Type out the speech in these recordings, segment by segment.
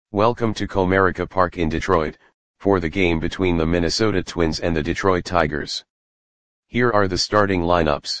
Welcome to Comerica Park in Detroit, for the game between the Minnesota Twins and the Detroit Tigers. Here are the starting lineups.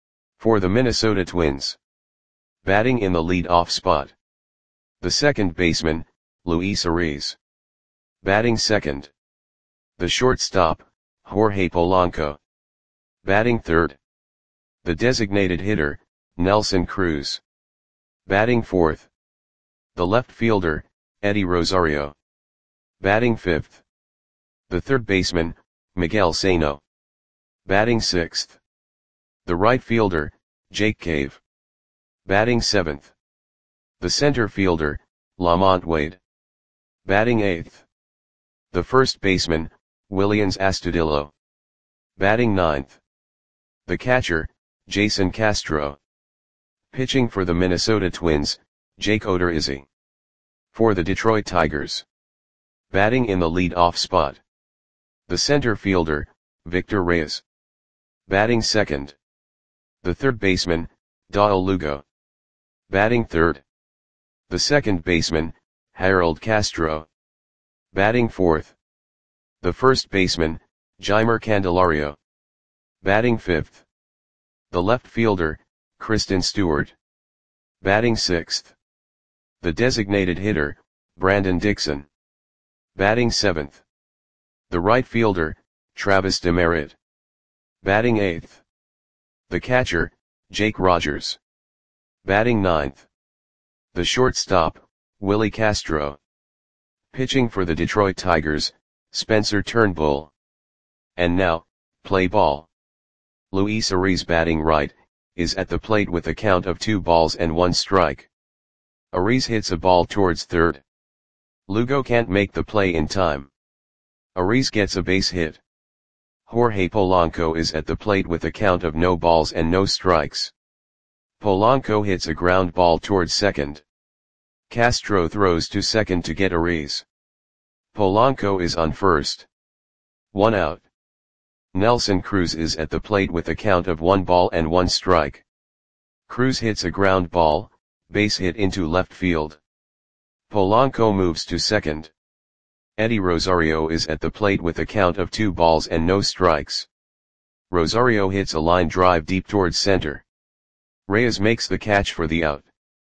For the Minnesota Twins. Batting in the lead-off spot. The second baseman, Luis Arraez. Batting second. The shortstop, Jorge Polanco. Batting third. The designated hitter, Nelson Cruz. Batting fourth. The left fielder, Eddie Rosario. Batting fifth. The third baseman, Miguel Sano. Batting sixth. The right fielder, Jake Cave. Batting seventh. The center fielder, LaMonte Wade. Batting eighth. The first baseman, Willians Astudillo. Batting ninth. The catcher, Jason Castro. Pitching for the Minnesota Twins, Jake Odorizzi. For the Detroit Tigers. Batting in the lead-off spot. The center fielder, Victor Reyes. Batting second. The third baseman, Dawel Lugo. Batting third. The second baseman, Harold Castro. Batting fourth. The first baseman, Jeimer Candelario. Batting fifth. The left fielder, Kristen Stewart. Batting sixth. The designated hitter, Brandon Dixon. Batting seventh. The right fielder, Travis Demeritte. Batting eighth. The catcher, Jake Rogers. Batting ninth. The shortstop, Willie Castro. Pitching for the Detroit Tigers, Spencer Turnbull. And now, play ball. Luis Arraez batting right, is at the plate with a count of 2 balls and 1 strike. Arraez hits a ball towards third. Lugo can't make the play in time. Arraez gets a base hit. Jorge Polanco is at the plate with a count of no balls and no strikes. Polanco hits a ground ball towards second. Castro throws to second to get Arraez. Polanco is on first. 1 out. Nelson Cruz is at the plate with a count of 1 ball and 1 strike. Cruz hits a ground ball, base hit into left field. Polanco moves to second. Eddie Rosario is at the plate with a count of 2 balls and no strikes. Rosario hits a line drive deep towards center. Reyes makes the catch for the out.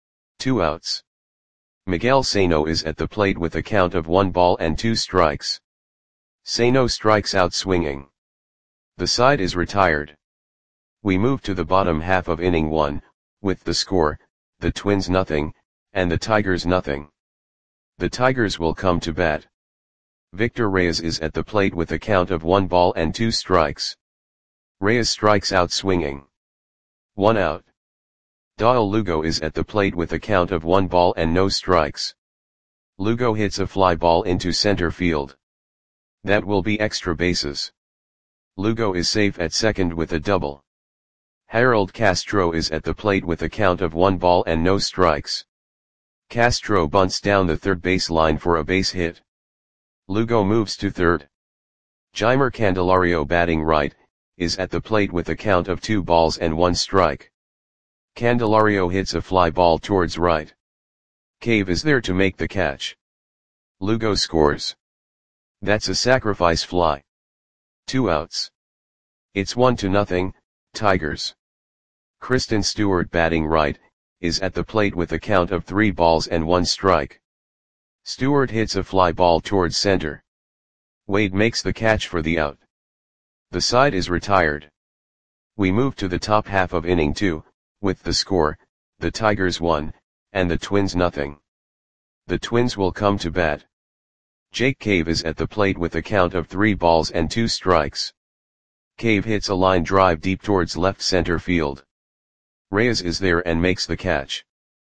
2 outs. Miguel Sano is at the plate with a count of 1 ball and 2 strikes. Sano strikes out swinging. The side is retired. We move to the bottom half of inning 1, with the score, the Twins nothing, and the Tigers nothing. The Tigers will come to bat. Victor Reyes is at the plate with a count of 1 ball and 2 strikes. Reyes strikes out swinging. 1 out. Dawel Lugo is at the plate with a count of 1 ball and no strikes. Lugo hits a fly ball into center field. That will be extra bases. Lugo is safe at second with a double. Harold Castro is at the plate with a count of 1 ball and no strikes. Castro bunts down the third base line for a base hit. Lugo moves to third. Jeimer Candelario batting right, is at the plate with a count of 2 balls and 1 strike. Candelario hits a fly ball towards right. Cave is there to make the catch. Lugo scores. That's a sacrifice fly. 2 outs. It's 1-0, Tigers. Kristen Stewart batting right, is at the plate with a count of 3 balls and 1 strike. Stewart hits a fly ball towards center. Wade makes the catch for the out. The side is retired. We move to the top half of inning 2, with the score, the Tigers 1, and the Twins nothing. The Twins will come to bat. Jake Cave is at the plate with a count of 3 balls and 2 strikes. Cave hits a line drive deep towards left center field. Reyes is there and makes the catch.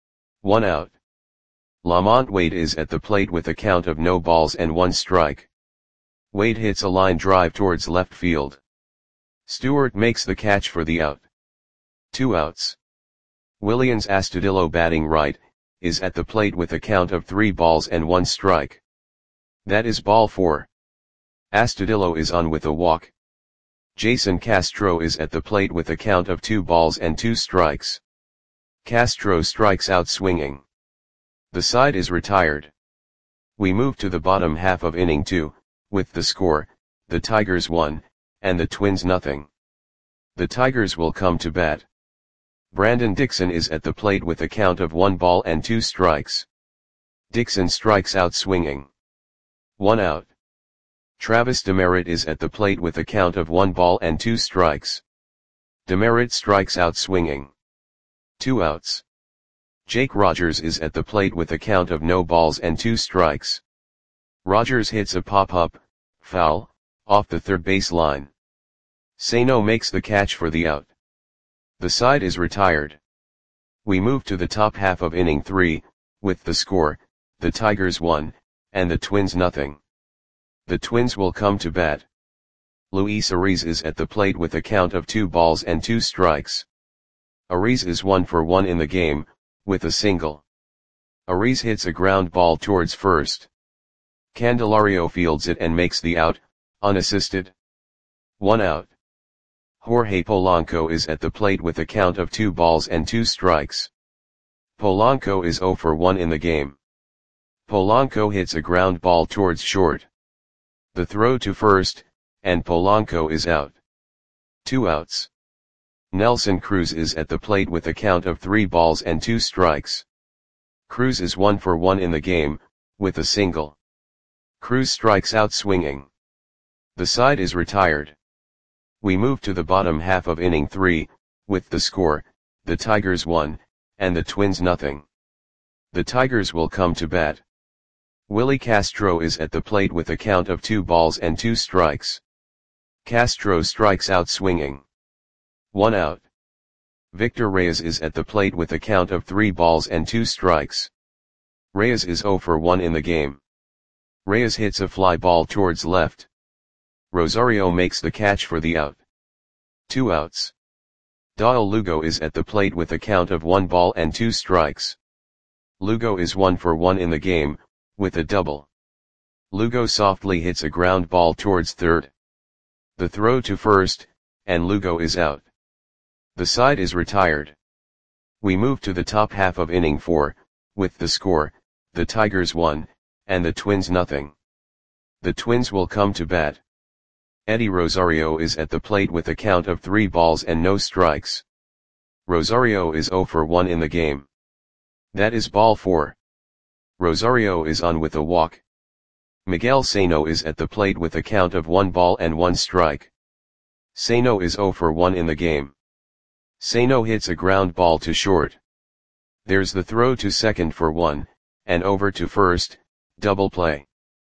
1 out. LaMonte Wade is at the plate with a count of no balls and 1 strike. Wade hits a line drive towards left field. Stewart makes the catch for the out. 2 outs. Willians Astudillo batting right, is at the plate with a count of 3 balls and 1 strike. That is ball 4. Astudillo is on with a walk. Jason Castro is at the plate with a count of 2 balls and 2 strikes. Castro strikes out swinging. The side is retired. We move to the bottom half of inning 2, with the score, the Tigers 1, and the Twins nothing. The Tigers will come to bat. Brandon Dixon is at the plate with a count of 1 ball and 2 strikes. Dixon strikes out swinging. 1 out. Travis Demeritte is at the plate with a count of 1 ball and 2 strikes. Demeritte strikes out swinging. 2 outs. Jake Rogers is at the plate with a count of no balls and 2 strikes. Rogers hits a pop-up, foul, off the third base line. Sano makes the catch for the out. The side is retired. We move to the top half of inning 3, with the score, the Tigers 1, and the Twins nothing. The Twins will come to bat. Luis Ariz is at the plate with a count of 2 balls and 2 strikes. Ariz is 1 for 1 in the game, with a single. Ariz hits a ground ball towards first. Candelario fields it and makes the out, unassisted. 1 out. Jorge Polanco is at the plate with a count of 2 balls and 2 strikes. Polanco is 0 for 1 in the game. Polanco hits a ground ball towards short. The throw to first, and Polanco is out. 2 outs. Nelson Cruz is at the plate with a count of 3 balls and 2 strikes. Cruz is 1 for 1 in the game, with a single. Cruz strikes out swinging. The side is retired. We move to the bottom half of inning 3, with the score, the Tigers 1, and the Twins nothing. The Tigers will come to bat. Willie Castro is at the plate with a count of 2 balls and 2 strikes. Castro strikes out swinging. 1 out. Victor Reyes is at the plate with a count of 3 balls and 2 strikes. Reyes is 0 for 1 in the game. Reyes hits a fly ball towards left. Rosario makes the catch for the out. 2 outs. Dael Lugo is at the plate with a count of 1 ball and 2 strikes. Lugo is 1 for 1 in the game, with a double. Lugo softly hits a ground ball towards third. The throw to first, and Lugo is out. The side is retired. We move to the top half of inning 4, with the score, the Tigers 1, and the Twins nothing. The Twins will come to bat. Eddie Rosario is at the plate with a count of 3 balls and no strikes. Rosario is 0 for 1 in the game. That is ball 4. Rosario is on with a walk. Miguel Sano is at the plate with a count of 1 ball and 1 strike. Sano is 0 for 1 in the game. Sano hits a ground ball to short. There's the throw to second for 1, and over to first, double play.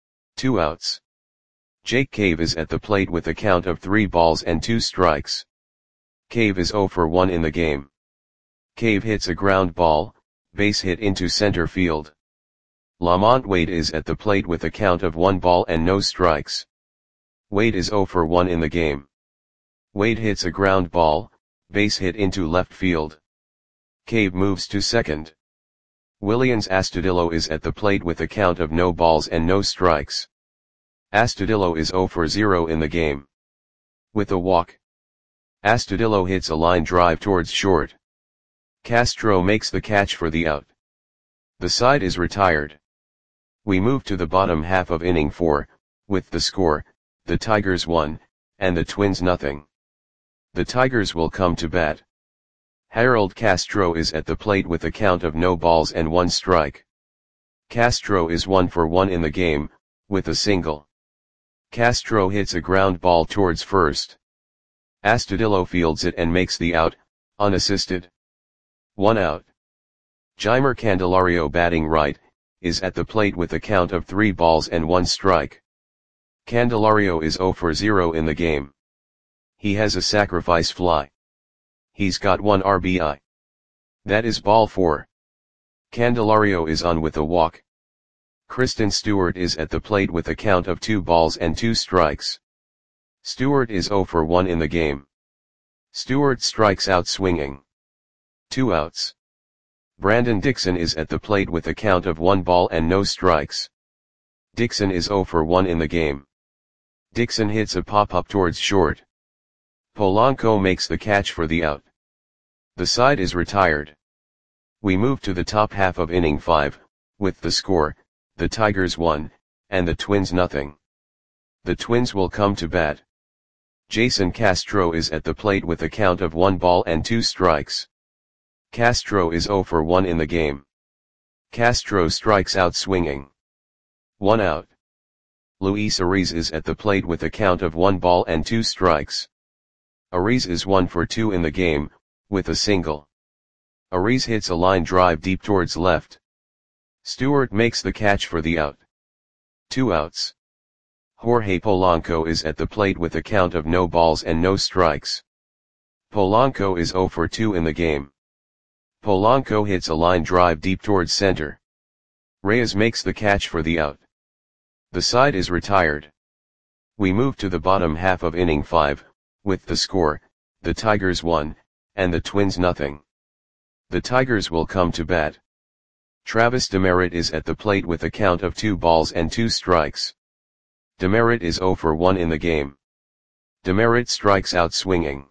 2 outs. Jake Cave is at the plate with a count of 3 balls and 2 strikes. Cave is 0 for 1 in the game. Cave hits a ground ball, base hit into center field. Lamont Wade is at the plate with a count of 1 ball and no strikes. Wade is 0 for 1 in the game. Wade hits a ground ball, base hit into left field. Cave moves to second. Willians Astudillo is at the plate with a count of no balls and no strikes. Astudillo is 0 for 0 in the game. With a walk. Astudillo hits a line drive towards short. Castro makes the catch for the out. The side is retired. We move to the bottom half of inning 4, with the score, the Tigers 1, and the Twins nothing. The Tigers will come to bat. Harold Castro is at the plate with a count of no balls and 1 strike. Castro is 1 for 1 in the game, with a single. Castro hits a ground ball towards first. Astudillo fields it and makes the out, unassisted. 1 out. Jeimer Candelario batting right, is at the plate with a count of 3 balls and 1 strike. Candelario is 0 for 0 in the game. He has a sacrifice fly. He's got 1 RBI. That is ball 4. Candelario is on with a walk. Kristen Stewart is at the plate with a count of 2 balls and 2 strikes. Stewart is 0 for 1 in the game. Stewart strikes out swinging. 2 outs. Brandon Dixon is at the plate with a count of 1 ball and no strikes. Dixon is 0 for 1 in the game. Dixon hits a pop-up towards short. Polanco makes the catch for the out. The side is retired. We move to the top half of inning 5, with the score, the Tigers 1, and the Twins nothing. The Twins will come to bat. Jason Castro is at the plate with a count of 1 ball and 2 strikes. Castro is 0 for 1 in the game. Castro strikes out swinging. 1 out. Luis Ariz is at the plate with a count of 1 ball and 2 strikes. Ariz is 1 for 2 in the game, with a single. Ariz hits a line drive deep towards left. Stewart makes the catch for the out. 2 outs. Jorge Polanco is at the plate with a count of no balls and no strikes. Polanco is 0 for 2 in the game. Polanco hits a line drive deep towards center. Reyes makes the catch for the out. The side is retired. We move to the bottom half of inning 5, with the score, the Tigers 1, and the Twins nothing. The Tigers will come to bat. Travis Demeritte is at the plate with a count of 2 balls and 2 strikes. Demeritte is 0 for 1 in the game. Demeritte strikes out swinging.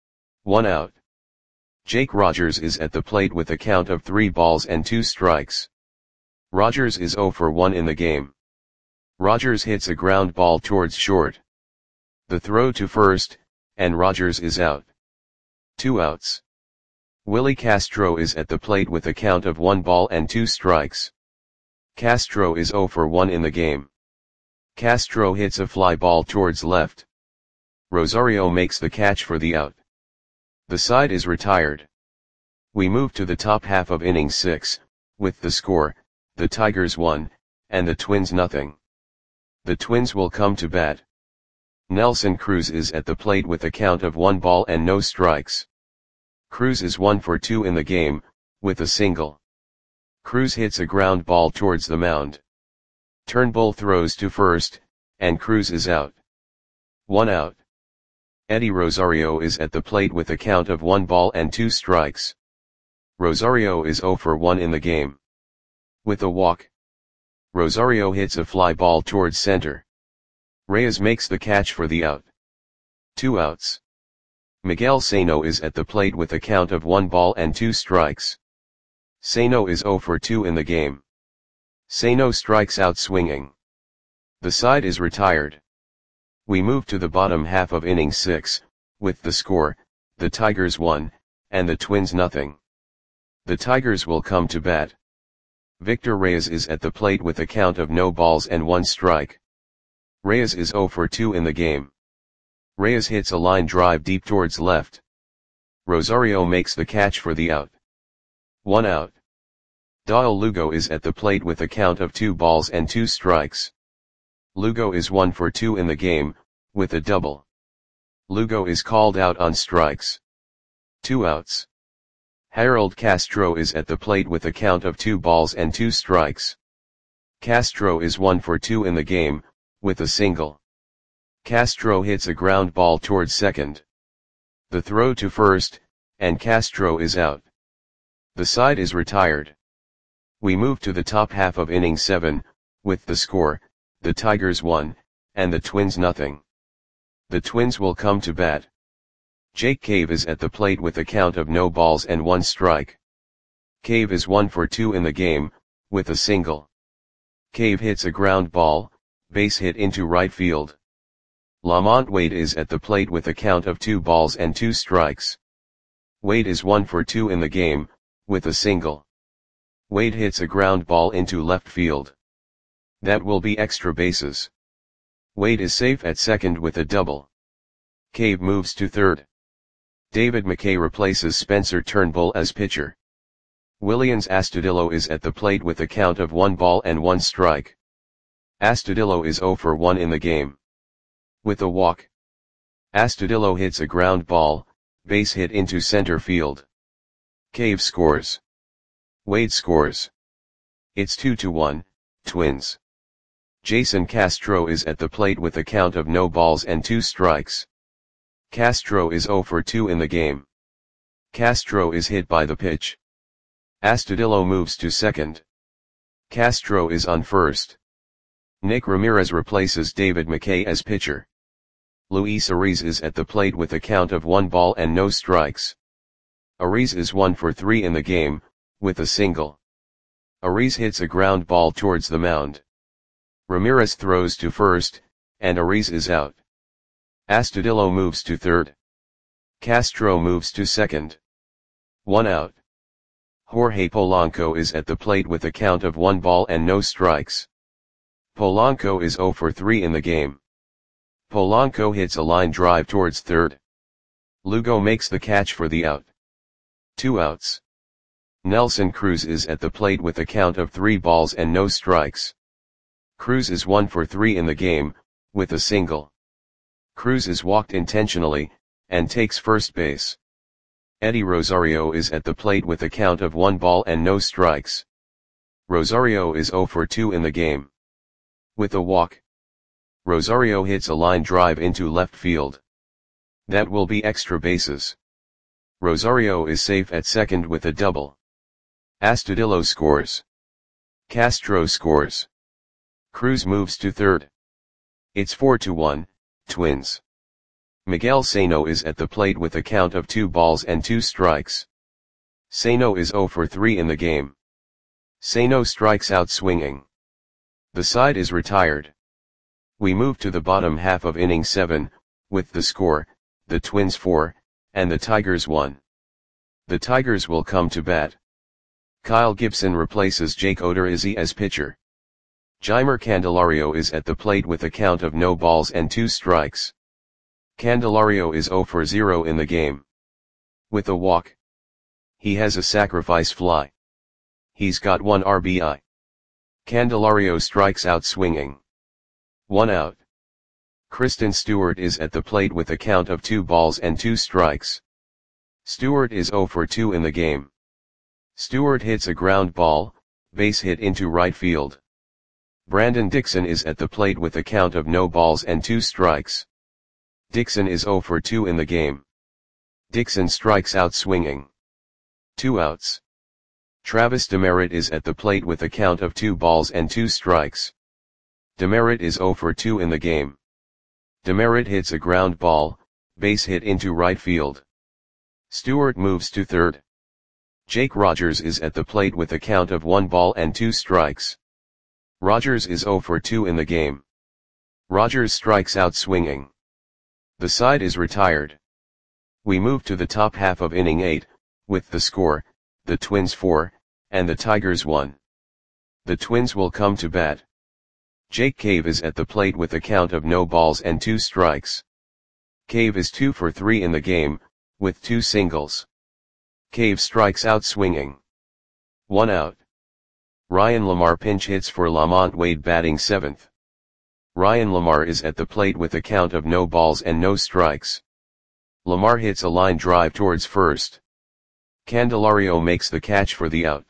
1 out. Jake Rogers is at the plate with a count of 3 balls and 2 strikes. Rogers is 0 for 1 in the game. Rogers hits a ground ball towards short. The throw to first, and Rogers is out. 2 outs. Willie Castro is at the plate with a count of 1 ball and 2 strikes. Castro is 0 for 1 in the game. Castro hits a fly ball towards left. Rosario makes the catch for the out. The side is retired. We move to the top half of inning 6, with the score, the Tigers 1, and the Twins nothing. The Twins will come to bat. Nelson Cruz is at the plate with a count of 1 ball and no strikes. Cruz is 1 for 2 in the game, with a single. Cruz hits a ground ball towards the mound. Turnbull throws to first, and Cruz is out. 1 out. Eddie Rosario is at the plate with a count of 1 ball and 2 strikes. Rosario is 0 for 1 in the game. With a walk. Rosario hits a fly ball towards center. Reyes makes the catch for the out. 2 outs. Miguel Sano is at the plate with a count of 1 ball and 2 strikes. Sano is 0 for 2 in the game. Sano strikes out swinging. The side is retired. We move to the bottom half of inning 6, with the score, the Tigers 1, and the Twins nothing. The Tigers will come to bat. Victor Reyes is at the plate with a count of no balls and 1 strike. Reyes is 0 for 2 in the game. Reyes hits a line drive deep towards left. Rosario makes the catch for the out. 1 out. Dale Lugo is at the plate with a count of 2 balls and 2 strikes. Lugo is 1 for 2 in the game, with a double. Lugo is called out on strikes. 2 outs. Harold Castro is at the plate with a count of 2 balls and 2 strikes. Castro is 1 for 2 in the game, with a single. Castro hits a ground ball towards second. The throw to first, and Castro is out. The side is retired. We move to the top half of inning 7, with the score, the Tigers 1, and the Twins nothing. The Twins will come to bat. Jake Cave is at the plate with a count of no balls and 1 strike. Cave is 1 for 2 in the game, with a single. Cave hits a ground ball, base hit into right field. Lamont Wade is at the plate with a count of 2 balls and 2 strikes. Wade is 1 for 2 in the game, with a single. Wade hits a ground ball into left field. That will be extra bases. Wade is safe at second with a double. Cave moves to third. David McKay replaces Spencer Turnbull as pitcher. Willians Astudillo is at the plate with a count of 1 ball and 1 strike. Astudillo is 0 for 1 in the game. With a walk. Astudillo hits a ground ball, base hit into center field. Cave scores. Wade scores. It's 2-1, Twins. Jason Castro is at the plate with a count of no balls and 2 strikes. Castro is 0 for 2 in the game. Castro is hit by the pitch. Astudillo moves to second. Castro is on first. Nick Ramirez replaces David McKay as pitcher. Luis Ariz is at the plate with a count of 1 ball and no strikes. Ariz is 1 for 3 in the game, with a single. Ariz hits a ground ball towards the mound. Ramirez throws to first, and Ariz is out. Astudillo moves to third. Castro moves to second. 1 out. Jorge Polanco is at the plate with a count of 1 ball and no strikes. Polanco is 0 for 3 in the game. Polanco hits a line drive towards third. Lugo makes the catch for the out. 2 outs. Nelson Cruz is at the plate with a count of 3 balls and no strikes. Cruz is 1 for 3 in the game, with a single. Cruz is walked intentionally, and takes first base. Eddie Rosario is at the plate with a count of 1 ball and no strikes. Rosario is 0 for 2 in the game. With a walk, Rosario hits a line drive into left field. That will be extra bases. Rosario is safe at second with a double. Astudillo scores. Castro scores. Cruz moves to third. It's 4-1, Twins. Miguel Sano is at the plate with a count of 2 balls and 2 strikes. Sano is 0 for 3 in the game. Sano strikes out swinging. The side is retired. We move to the bottom half of inning 7, with the score, the Twins 4, and the Tigers 1. The Tigers will come to bat. Kyle Gibson replaces Jake Odorizzi as pitcher. Jeimer Candelario is at the plate with a count of no balls and 2 strikes. Candelario is 0 for 0 in the game. With a walk. He has a sacrifice fly. He's got 1 RBI. Candelario strikes out swinging. 1 out. Kristen Stewart is at the plate with a count of 2 balls and 2 strikes. Stewart is 0 for 2 in the game. Stewart hits a ground ball, base hit into right field. Brandon Dixon is at the plate with a count of no balls and 2 strikes. Dixon is 0 for 2 in the game. Dixon strikes out swinging. 2 outs. Travis Demeritte is at the plate with a count of 2 balls and 2 strikes. Demeritte is 0 for 2 in the game. Demeritte hits a ground ball, base hit into right field. Stewart moves to third. Jake Rogers is at the plate with a count of 1 ball and 2 strikes. Rogers is 0 for 2 in the game. Rogers strikes out swinging. The side is retired. We move to the top half of inning 8, with the score, the Twins 4, and the Tigers 1. The Twins will come to bat. Jake Cave is at the plate with a count of no balls and 2 strikes. Cave is 2 for 3 in the game, with 2 singles. Cave strikes out swinging. 1 out. Ryan Lamar pinch hits for Lamont Wade batting 7th. Ryan Lamar is at the plate with a count of no balls and no strikes. Lamar hits a line drive towards first. Candelario makes the catch for the out.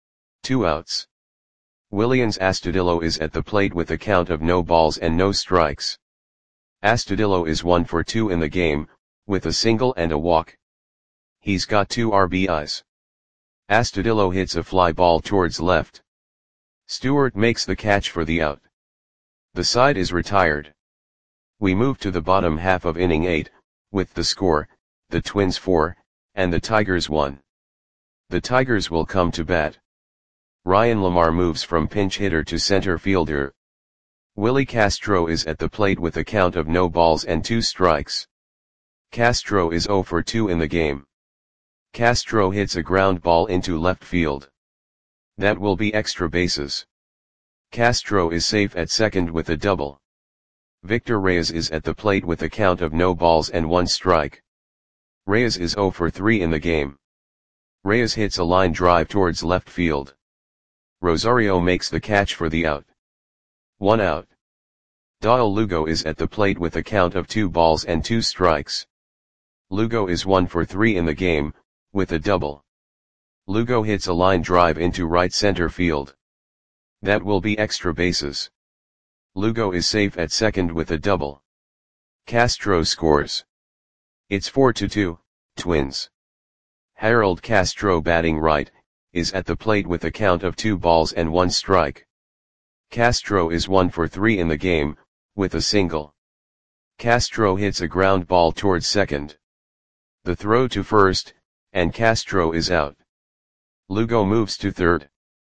2 outs. Willians Astudillo is at the plate with a count of no balls and no strikes. Astudillo is 1 for 2 in the game, with a single and a walk. He's got 2 RBIs. Astudillo hits a fly ball towards left. Stewart makes the catch for the out. The side is retired. We move to the bottom half of inning 8, with the score, the Twins 4, and the Tigers 1. The Tigers will come to bat. Ryan Lamar moves from pinch hitter to center fielder. Willie Castro is at the plate with a count of no balls and 2 strikes. Castro is 0 for 2 in the game. Castro hits a ground ball into left field. That will be extra bases. Castro is safe at second with a double. Victor Reyes is at the plate with a count of no balls and 1 strike. Reyes is 0 for 3 in the game. Reyes hits a line drive towards left field. Rosario makes the catch for the out. 1 out. Doyle Lugo is at the plate with a count of 2 balls and 2 strikes. Lugo is 1 for 3 in the game, with a double. Lugo hits a line drive into right center field. That will be extra bases. Lugo is safe at second with a double. Castro scores. It's 4-2, Twins. Harold Castro batting right, is at the plate with a count of 2 balls and 1 strike. Castro is 1 for 3 in the game, with a single. Castro hits a ground ball towards second. The throw to first, and Castro is out. Lugo moves to third.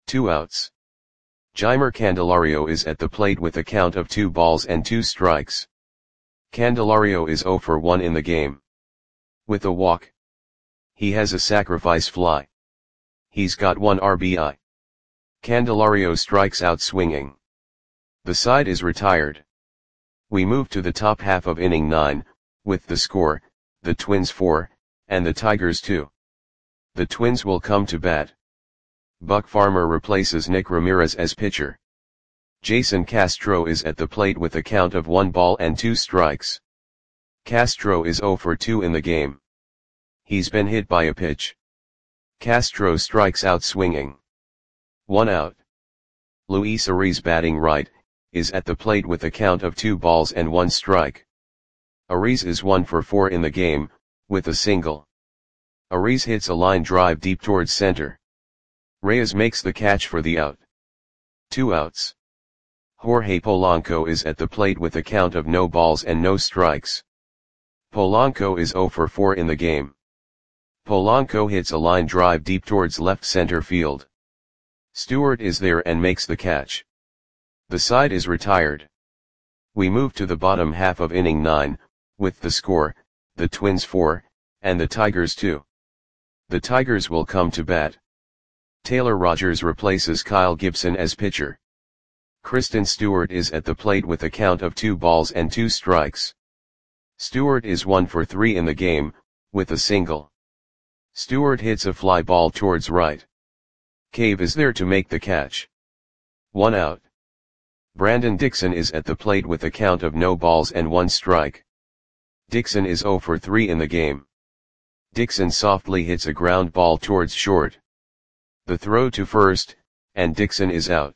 2 outs. Jeimer Candelario is at the plate with a count of 2 balls and 2 strikes. Candelario is 0 for 1 in the game. With a walk. He has a sacrifice fly. He's got 1 RBI. Candelario strikes out swinging. The side is retired. We move to the top half of inning 9, with the score, the Twins 4, and the Tigers 2. The Twins will come to bat. Buck Farmer replaces Nick Ramirez as pitcher. Jason Castro is at the plate with a count of 1 ball and 2 strikes. Castro is 0 for 2 in the game. He's been hit by a pitch. Castro strikes out swinging. 1 out. Luis Ariz, batting right, is at the plate with a count of 2 balls and 1 strike. Ariz is 1 for 4 in the game, with a single. Ariz hits a line drive deep towards center. Reyes makes the catch for the out. 2 outs. Jorge Polanco is at the plate with a count of no balls and no strikes. Polanco is 0 for 4 in the game. Polanco hits a line drive deep towards left center field. Stewart is there and makes the catch. The side is retired. We move to the bottom half of inning 9, with the score, the Twins 4, and the Tigers 2. The Tigers will come to bat. Taylor Rogers replaces Kyle Gibson as pitcher. Kristen Stewart is at the plate with a count of 2 balls and 2 strikes. Stewart is 1 for 3 in the game, with a single. Stewart hits a fly ball towards right. Cave is there to make the catch. 1 out. Brandon Dixon is at the plate with a count of no balls and 1 strike. Dixon is 0 for 3 in the game. Dixon softly hits a ground ball towards short. The throw to first, and Dixon is out.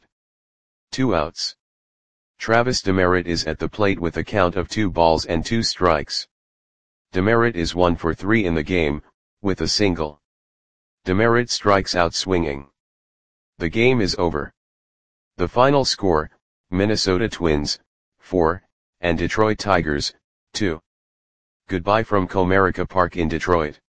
2 outs. Travis Demeritte is at the plate with a count of 2 balls and 2 strikes. Demeritte is 1 for 3 in the game, with a single. Demeritte strikes out swinging. The game is over. The final score, Minnesota Twins, 4, and Detroit Tigers, 2. Goodbye from Comerica Park in Detroit.